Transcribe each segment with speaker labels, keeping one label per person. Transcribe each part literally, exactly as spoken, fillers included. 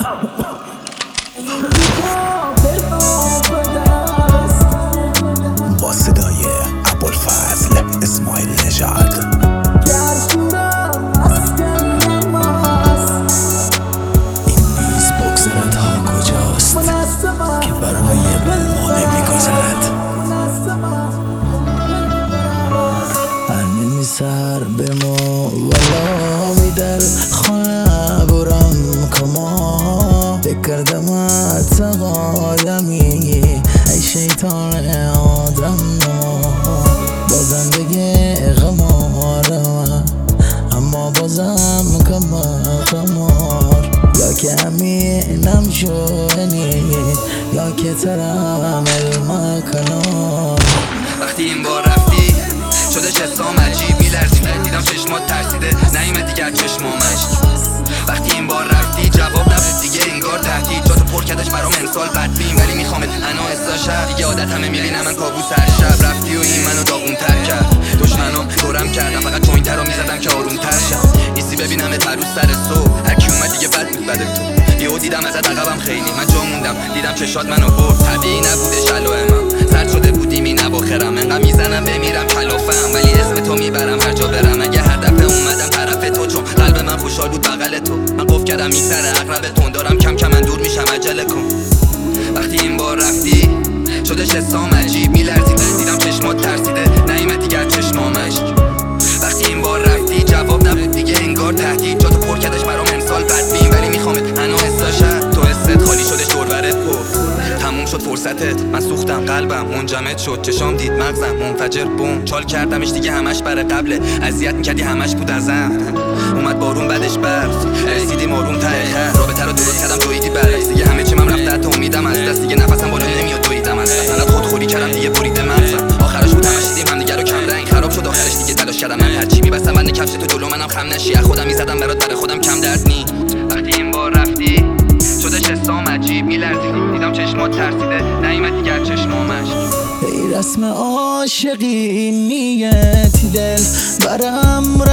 Speaker 1: با صدای ابوالفضل اسماعیل نژاد. این نیز بگذرد ها کجاست که برای بلوانه میگذرد. هنمی سر به ما ولا می در خانه برم کما بکردم ات عالمی ای شیطان آدم نما. بازم بگه غمارم اما بازم کمار یا که همینم شونی یا که ترم المکنار.
Speaker 2: وقتی این بار رفتی شده جسام عجیب میلرزیده، دیدم چشمات ترسیده نیومد دیگر چشمامش. وقتی این بار رفتی جواب نبود دیگه انگار تهدید، جاتو پر کردش برام امسال بدبین ولی میخوامت انا استاشم دیگه عادت همه میبینم من کابوس هر شب. رفتی و این منو داغون‌تر کرد، دشمنام دورم کردم فقط جوینتر رو میزدم که آروم‌تر شم. نیستی ببینم تروس سر صبح هر کی اومد دیگه بد بود بده تو. یهو دیدم ازت عقبم خیلی من جا موندم، دیدم چشات منو برد طبیعی نبودش علائمم. سرد شده بودی می نباخرم انقدر میزنم بمیرم کلافم ولی اسم تو میبرم هر جا برم. اگه هر دفعه اومدم طرف تو چون قلب من خوشحال بود بغل تو، من قف کردم میگذره عقرب تون دارم کم کم من دور میشم عجله کن. وقتی این بار رفتی شدش حسام عجیب میلرزیده، دیدم چشمات ترسیده نیومد دیگر چشمامش. وقتی این بار رفتی جواب نبود دیگه انگار تهدید، جاتو پر کردش برام امسال بدبین ولی میخوامت انا حساشم. تو حست خالی شدش دوربرت پر تموم شد فرصتت، من سوختم قلبم منجمد شد چشام دید مغزم منفجر بوم چال کردمش دیگه همش بر قبله اذیت میکردی همش بود ازم. اومد بارون بعدش برف رسیدیم آروم ته خط رابطه رو درست کردم دویدی برعکس دیگه همه چیم هم رفته حتی امیدم از دست دیگه نفسم بالا نمیاد دویدم از دست فقط خودخوری کردم دیگه بریده مغزم. آخرش بود همش دیدیم همدیگه رو کم رنگ خراب شد آخرش دیگه تلاش کردم من هرچی میبستم بند کفش تو جلو منم خم نشی از خودم میزدم برات برای خودم کم درد نی. وقتی این بار رفتی شدش حسام عجیب میلرزیدی، دیدم چشمات ترسیده نیومد دیگر چشمامش.
Speaker 1: ای رسم عاشقی نیتی دل برم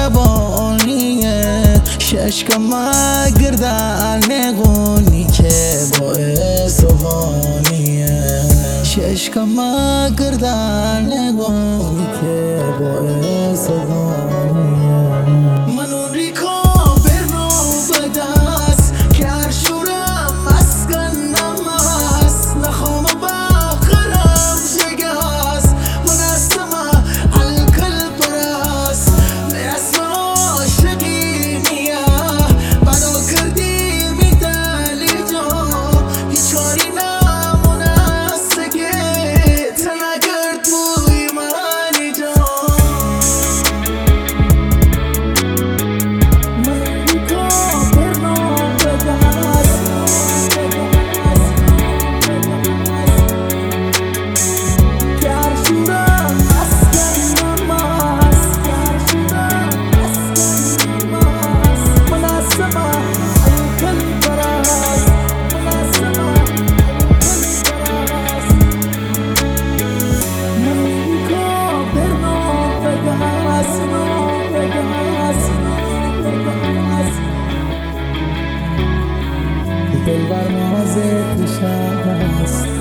Speaker 1: روانیه ششکم گردن نگونی که باعث وانیه ششکم گردن نگونی که باعث وانیه. من اون ریکا برنو بدست که هر شورم اسکنم هست نخوام باخرم جگه هست مناسمه الکل پرست برسم عاشقی میه بدو کردی میدلی جا هیچ کاری نمونسته که تنگرد بوی منی جا. دل بر نازت نشست